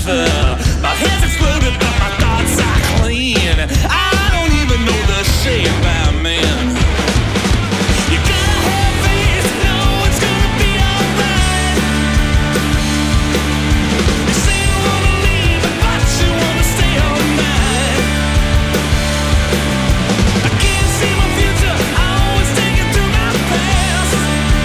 My head's exploded, but my thoughts are clean. I don't even know the shape I'm in. You gotta have faith, know it's gonna be alright. You say you wanna leave, but you wanna stay all night. I can't see my future, I always take it through my past.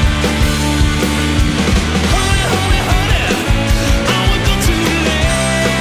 Honey, honey, honey, I would go too late.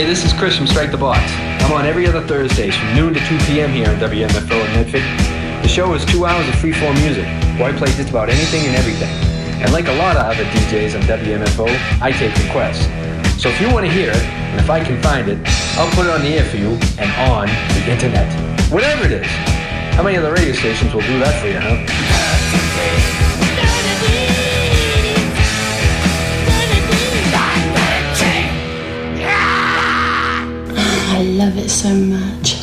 Hey, this is Chris from Strike the Box. I'm on every other Thursdays from noon to 2 p.m. here on WMFO in Medford. The show is 2 hours of freeform music, where I play just about anything and everything. And like a lot of other DJs on WMFO, I take requests. So if you want to hear it, and if I can find it, I'll put it on the air for you and on the internet. Whatever it is. How many other radio stations will do that for you, huh? I love it so much.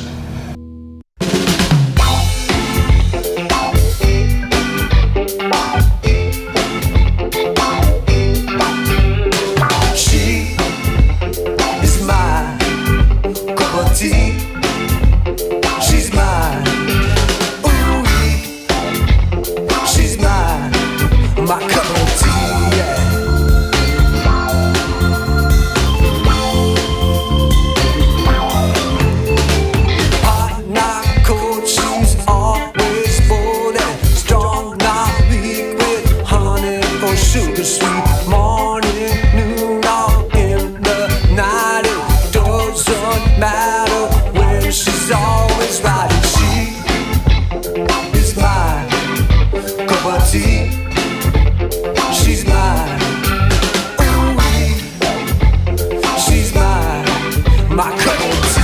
She is my cup of tea. She's mine. Ooh, she's mine. My cup of tea. Yeah. Sugar sweet morning, noon, or in the night. It doesn't matter when she's always right. And she is my cup of tea. She's mine. Ooh, she's mine. My cup of tea.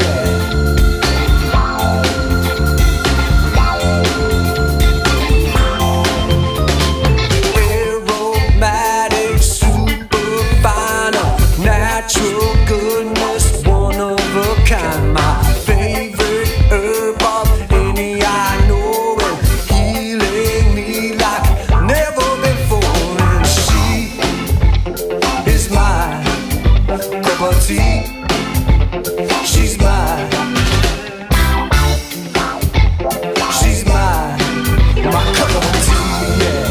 Natural goodness, one of a kind. My favorite herb of any I know, and healing me like never before. And she is my cup of tea. She's mine. She's mine. My cup of tea. Yeah.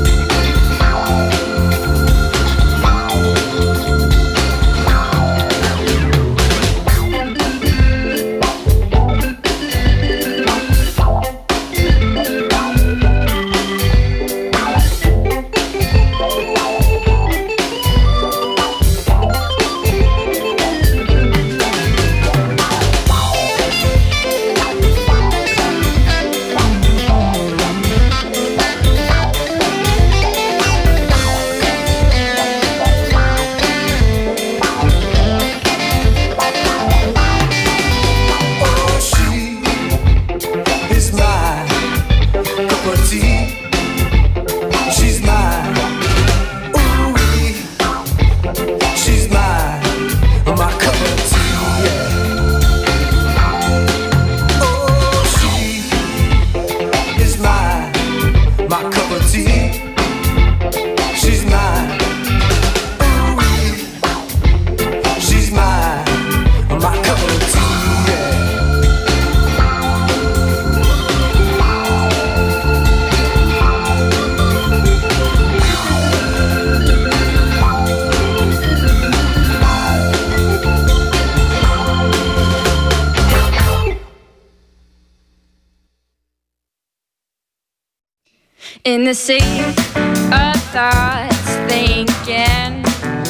In the sea of thoughts thinking,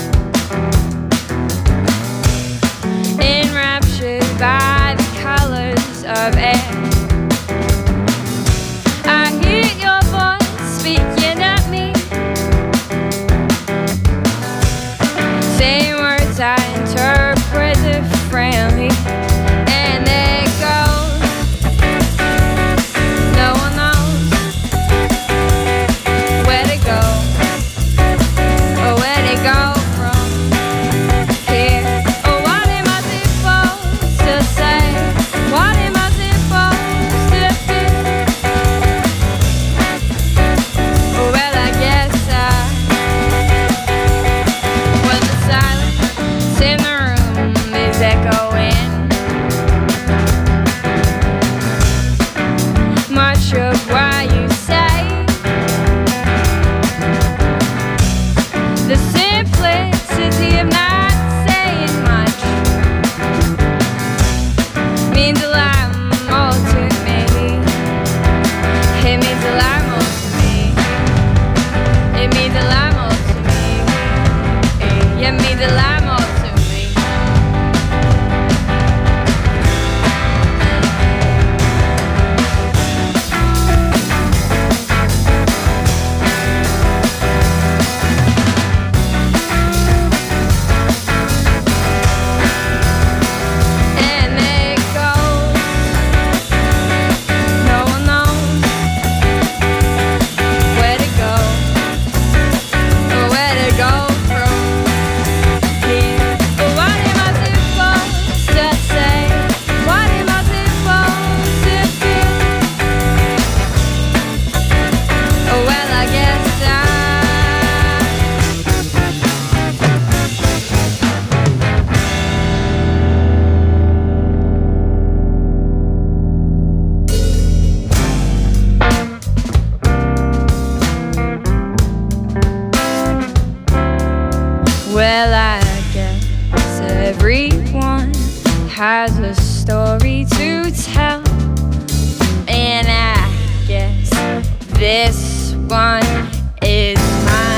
enraptured by the colors of air, I hear your voice speaking at me, saying words I interpret differently, and they go. No one knows where to go, or where to go from here. Oh, what am I supposed to say? What am I supposed has a story to tell, and I guess this one is mine.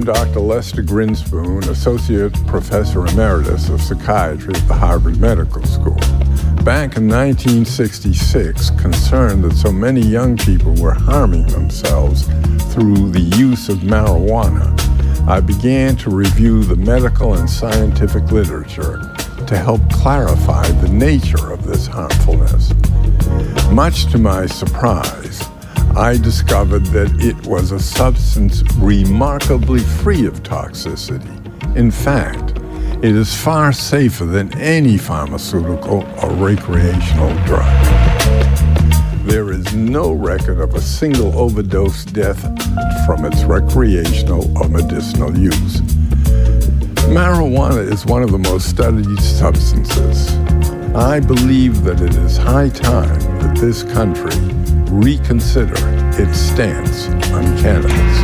Dr. Lester Grinspoon, Associate Professor Emeritus of Psychiatry at the Harvard Medical School. Back in 1966, concerned that so many young people were harming themselves through the use of marijuana, I began to review the medical and scientific literature to help clarify the nature of this harmfulness. Much to my surprise, I discovered that it was a substance remarkably free of toxicity. In fact, it is far safer than any pharmaceutical or recreational drug. There is no record of a single overdose death from its recreational or medicinal use. Marijuana is one of the most studied substances. I believe that it is high time that this country reconsider its stance on cannabis.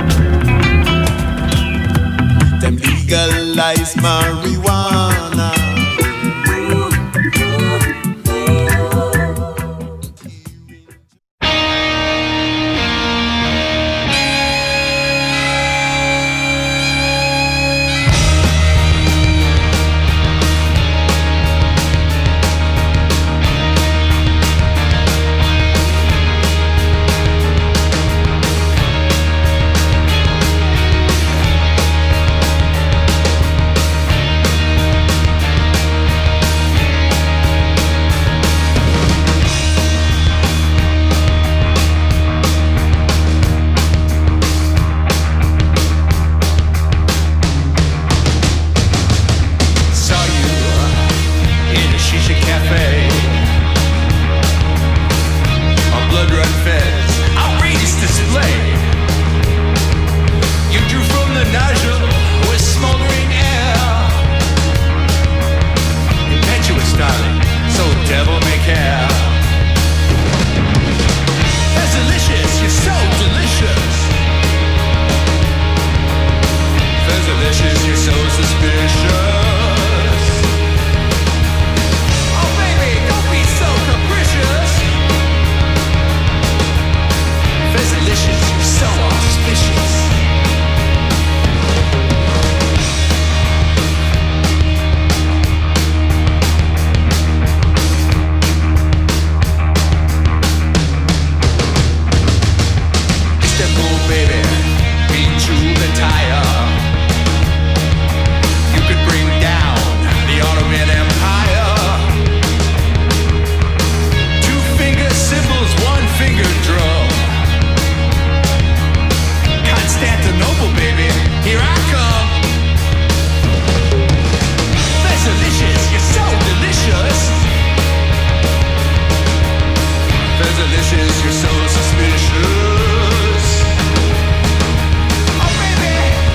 Them legalize marijuana. You're so suspicious. Oh baby,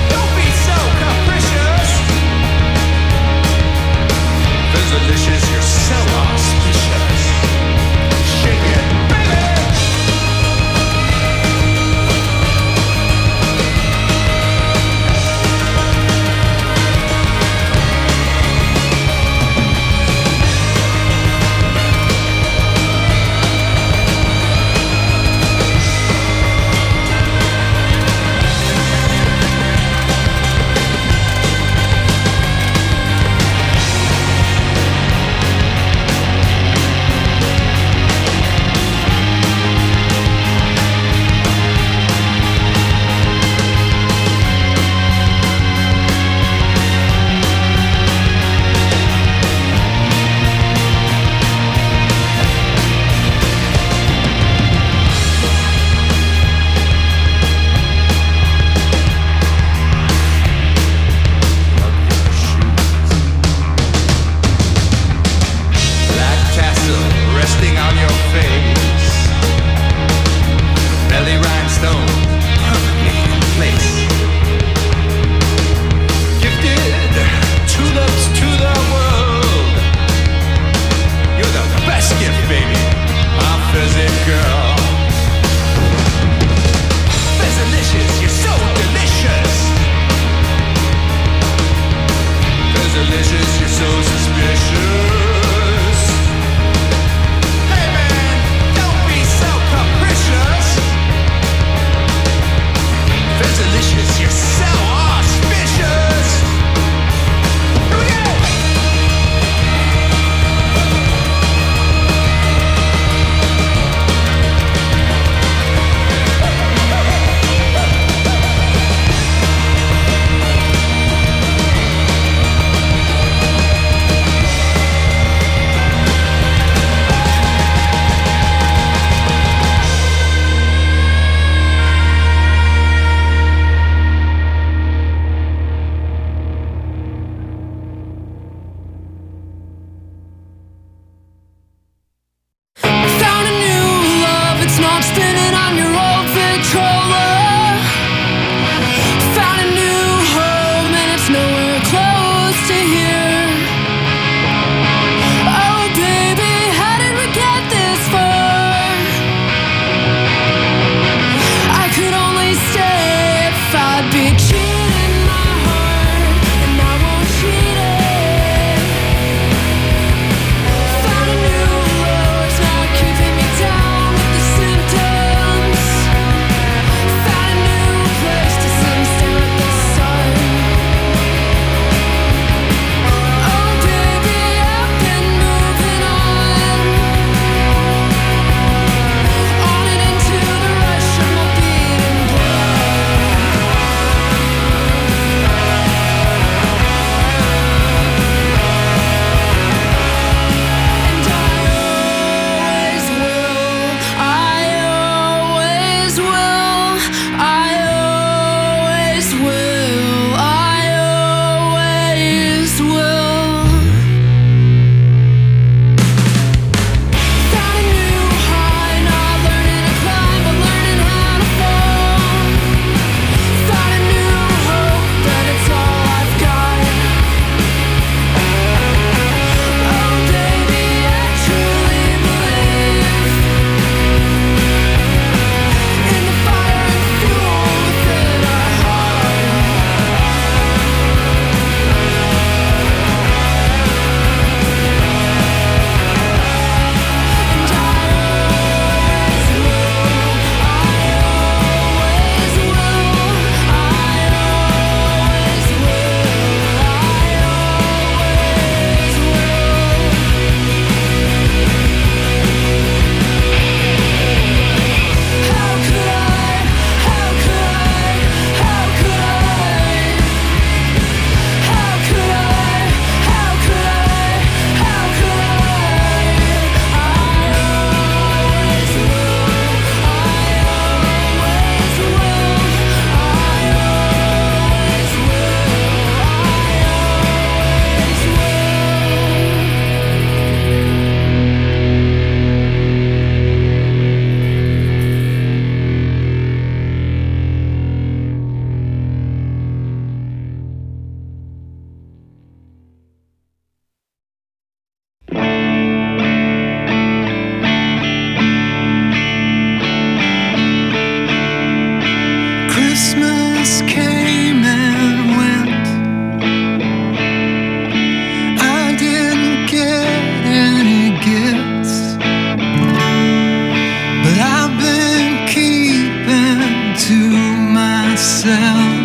itself.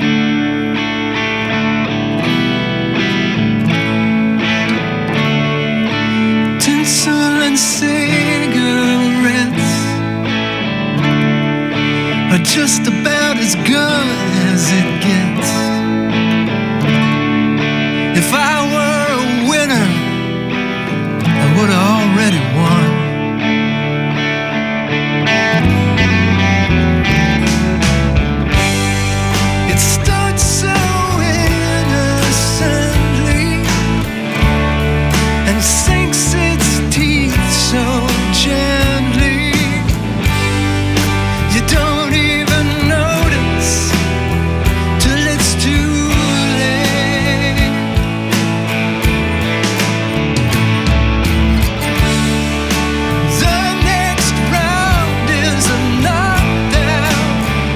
Tinsel and cigarettes are just about as good as it gets. If I were a winner, I would have already won. It starts so innocently and sinks its teeth so gently. You don't even notice till it's too late. The next round is a knockdown.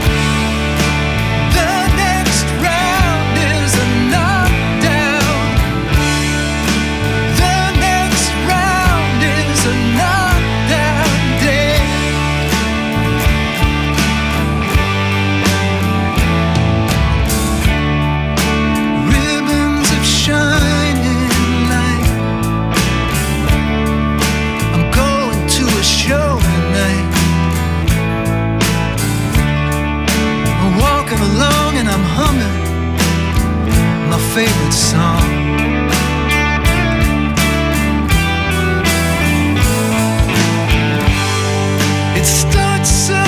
The next round is a knockdown. The next round is a knockdown day. Ribbons of shining light. I'm going to a show tonight. I'm walking along and I'm humming my favorite song. It starts so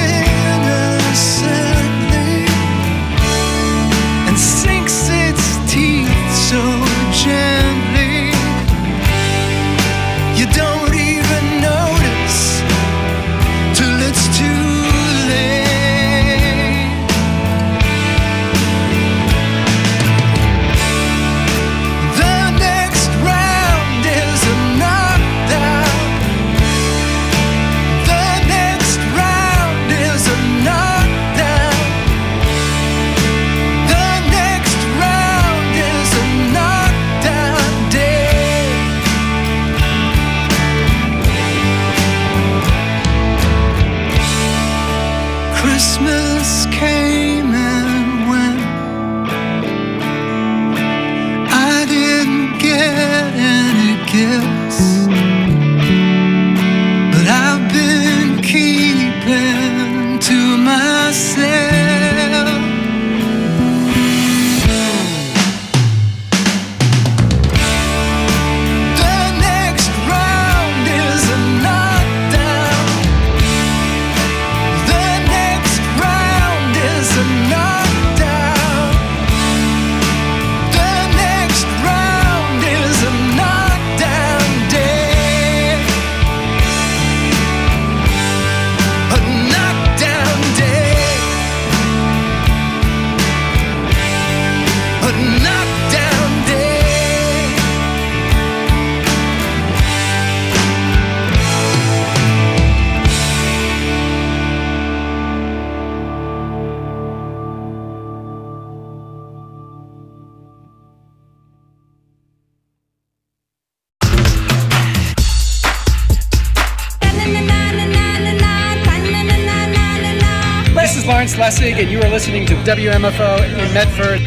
innocently and sinks its teeth so gently. You don't even notice till it's too late. The next round is a knockdown. The next round is a knockdown. The next round is a knockdown day. Christmas came and went. I didn't get any gifts, but I've been keeping to myself. The next round is a knockdown. The next round is a knockdown. The next round is a knockdown day. A knockdown day. A knockdown day. This is Lawrence Lessig, and you are listening to WMFO in Medford,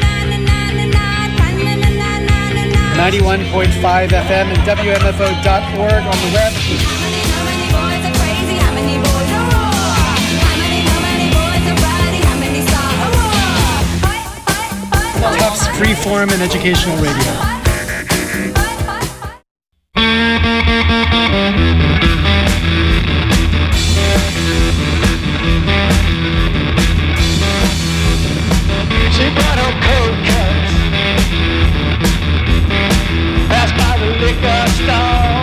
91.5 FM and WMFO.org on the web. Tufts Freeform and Educational Radio. She brought her cold cuts, passed by the liquor store.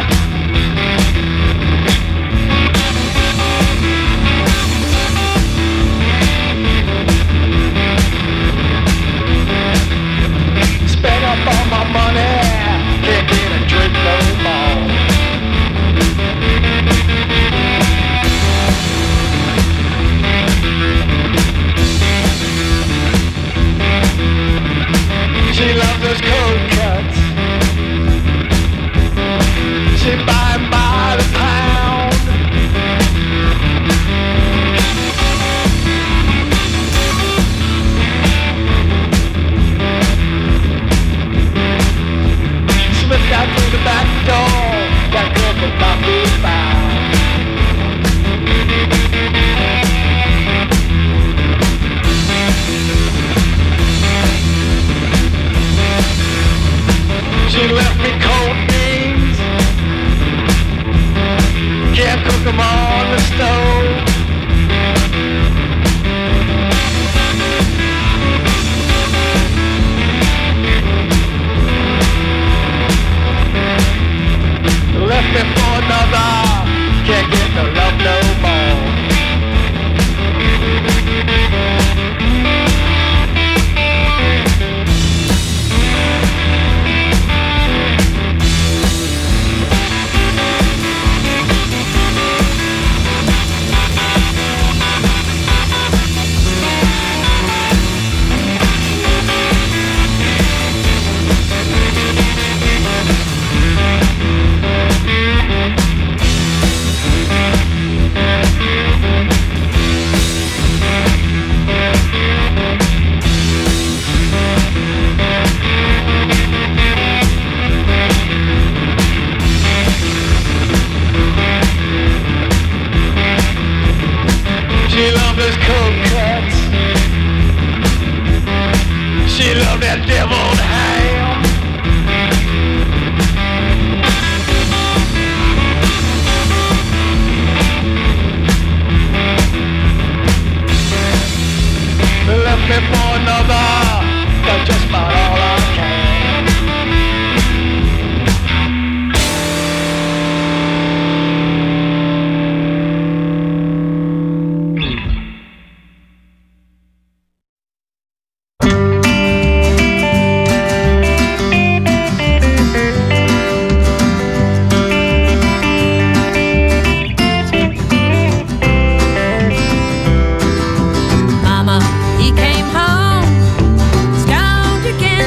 Spent up all my money. mother's cold cuts. She loved that deviled ham. Left me for another, that's just about all I can. Mama, he came home, stoned again.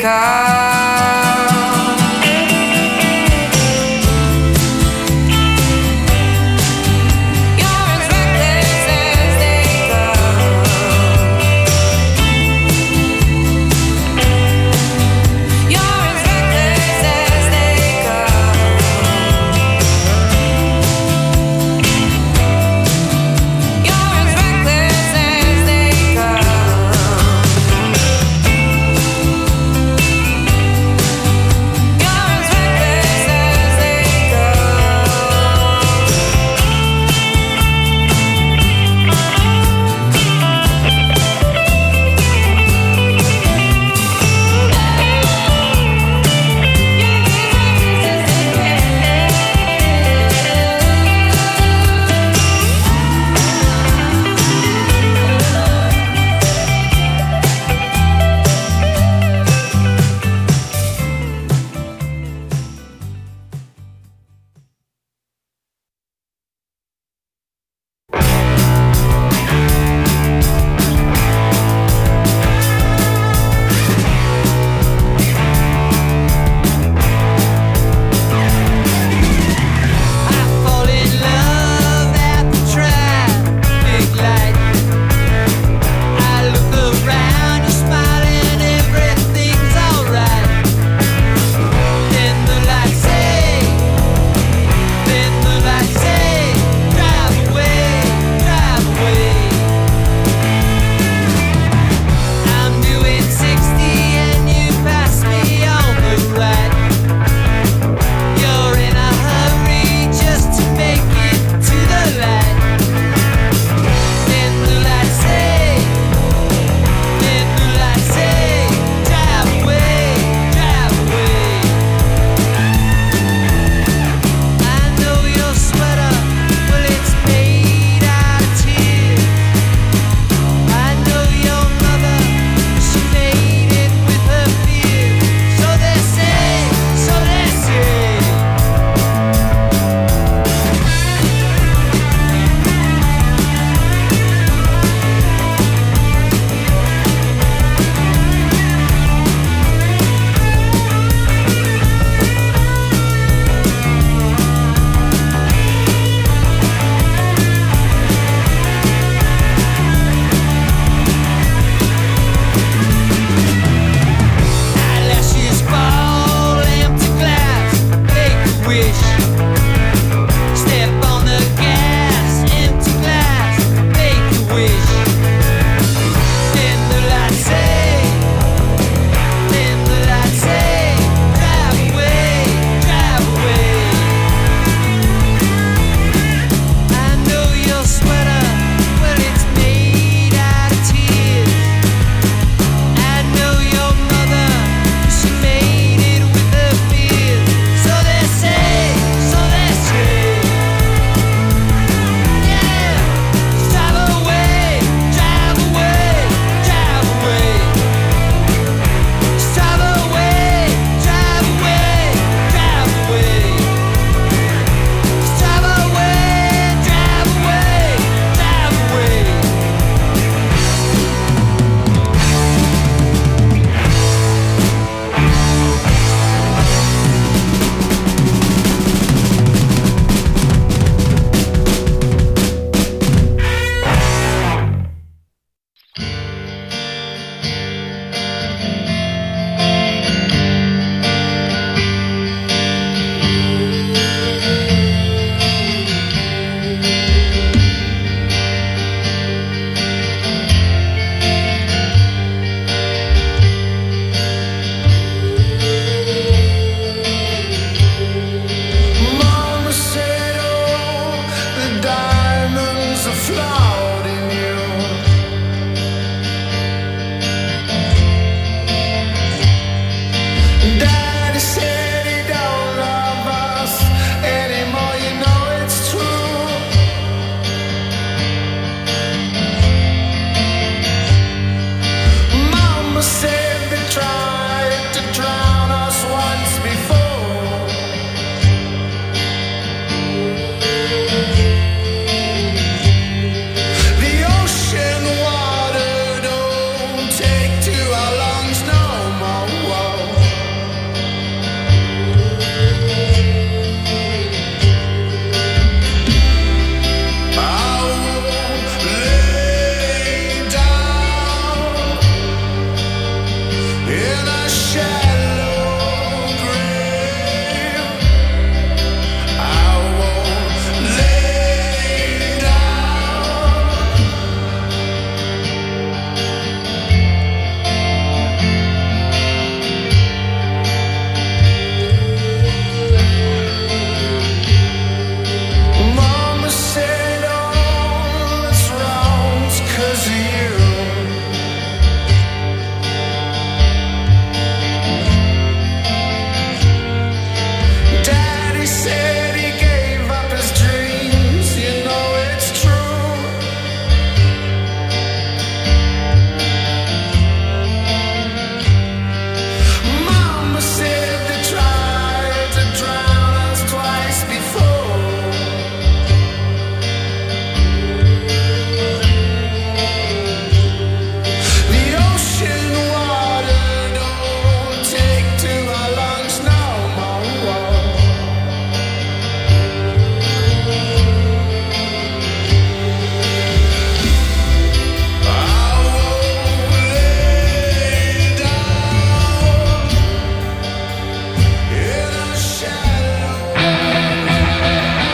guitar.